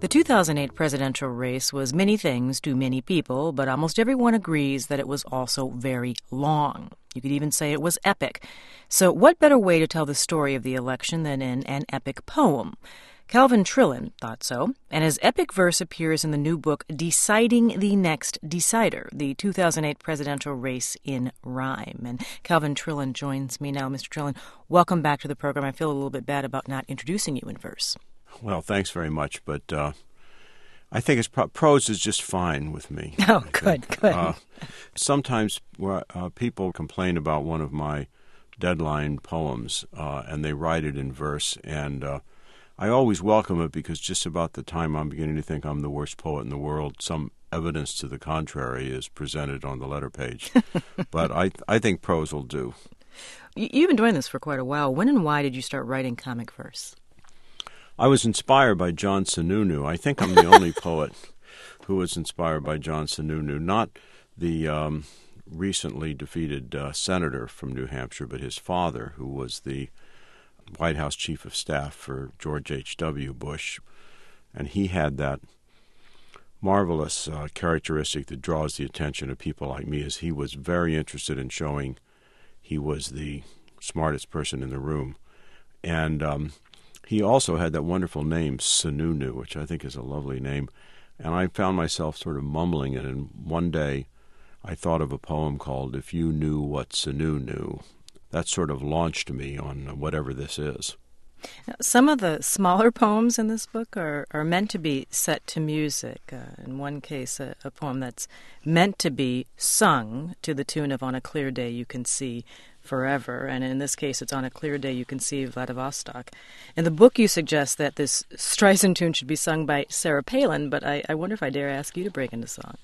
The 2008 presidential race was many things to many people, but almost everyone agrees that it was also very long. You could even say it was epic. So what better way to tell the story of the election than in an epic poem? Calvin Trillin thought so, and his epic verse appears in the new book Deciding the Next Decider, the 2008 presidential race in rhyme. And Calvin Trillin joins me now. Mr. Trillin, welcome back to the program. I feel a little bit bad about not introducing you in verse. Well, thanks very much, but I think prose is just fine with me. Oh, good. Sometimes people complain about one of my deadline poems, and they write it in verse, and I always welcome it because just about the time I'm beginning to think I'm the worst poet in the world, some evidence to the contrary is presented on the letter page. But I think prose will do. You've been doing this for quite a while. When and why did you start writing comic verse? I was inspired by John Sununu. I think I'm the only poet who was inspired by John Sununu, not the recently defeated senator from New Hampshire, but his father, who was the White House chief of staff for George H.W. Bush. And he had that marvelous characteristic that draws the attention of people like me, as he was very interested in showing he was the smartest person in the room. And he also had that wonderful name, Sununu, which I think is a lovely name. And I found myself sort of mumbling it. And one day I thought of a poem called If You Knew What Sunu Knew. That sort of launched me on whatever this is. Now, some of the smaller poems in this book are meant to be set to music. In one case, a poem that's meant to be sung to the tune of On a Clear Day You Can See Forever, and in this case it's On a Clear Day You Can See Vladivostok. In the book you suggest that this Streisand tune should be sung by Sarah Palin, but I wonder if I dare ask you to break into song.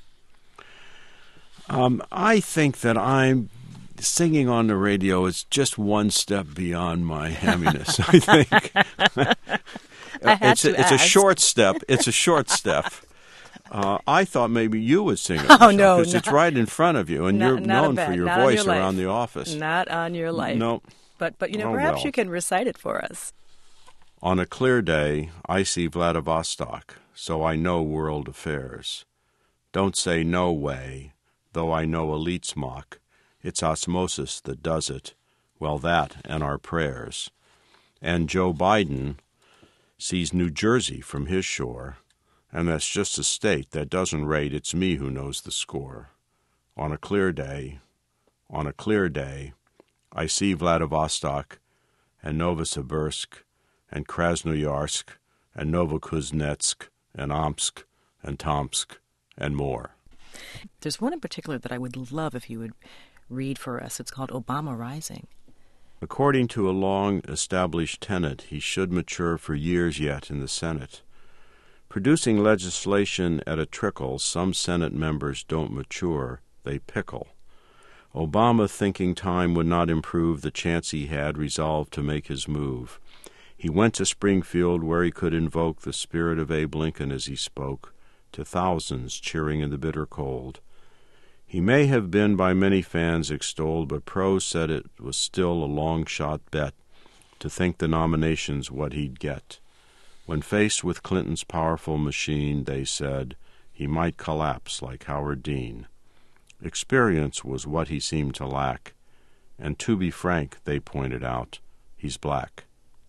I think that I'm singing on the radio is just one step beyond my hamminess, I think. It's a short step. It's a short step. I thought maybe you would sing it. Oh, no. Because it's right in front of you, and you're known for your voice around the office. Not on your life. No. But perhaps you can recite it for us. On a clear day, I see Vladivostok, so I know world affairs. Don't say no way, though I know elites mock. It's osmosis that does it. Well, that and our prayers. And Joe Biden sees New Jersey from his shore, and that's just a state that doesn't rate. It's me who knows the score. On a clear day, I see Vladivostok and Novosibirsk and Krasnoyarsk and Novokuznetsk and Omsk and Tomsk and more. There's one in particular that I would love if you would read for us. It's called Obama Rising. According to a long-established tenet, he should mature for years yet in the Senate. Producing legislation at a trickle, some Senate members don't mature, they pickle. Obama, thinking time would not improve the chance he had, resolved to make his move. He went to Springfield, where he could invoke the spirit of Abe Lincoln as he spoke, to thousands cheering in the bitter cold. He may have been by many fans extolled, but prose said it was still a long-shot bet to think the nominations what he'd get. When faced with Clinton's powerful machine, they said he might collapse like Howard Dean. Experience was what he seemed to lack, and to be frank, they pointed out, he's black.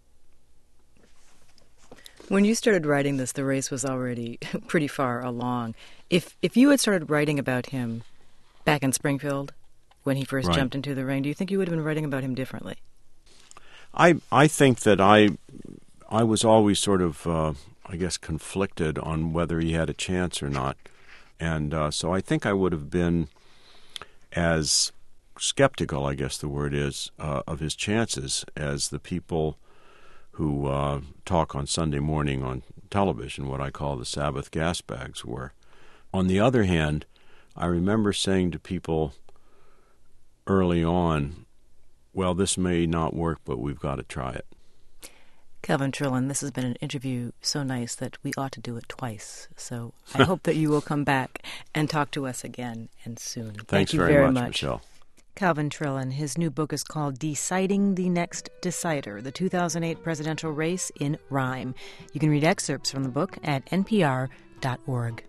When you started writing this, the race was already pretty far along. If you had started writing about him back in Springfield when he first jumped into the ring, do you think you would have been writing about him differently? I think that I was always sort of, conflicted on whether he had a chance or not. And so I think I would have been as skeptical, I guess the word is, of his chances as the people who talk on Sunday morning on television, what I call the Sabbath gas bags, were. On the other hand, I remember saying to people early on, well, this may not work, but we've got to try it. Calvin Trillin, this has been an interview so nice that we ought to do it twice. So I hope that you will come back and talk to us again and soon. Thanks Thank you very much, Michelle. Calvin Trillin. His new book is called Deciding the Next Decider, the 2008 Presidential Race in Rhyme. You can read excerpts from the book at npr.org.